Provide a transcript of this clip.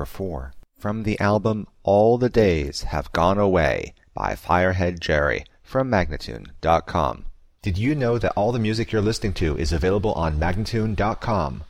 number 4. From the album All the Days Have Gone Away by Firehead Jerry from Magnatune.com. Did you know that all the music you're listening to is available on Magnatune.com?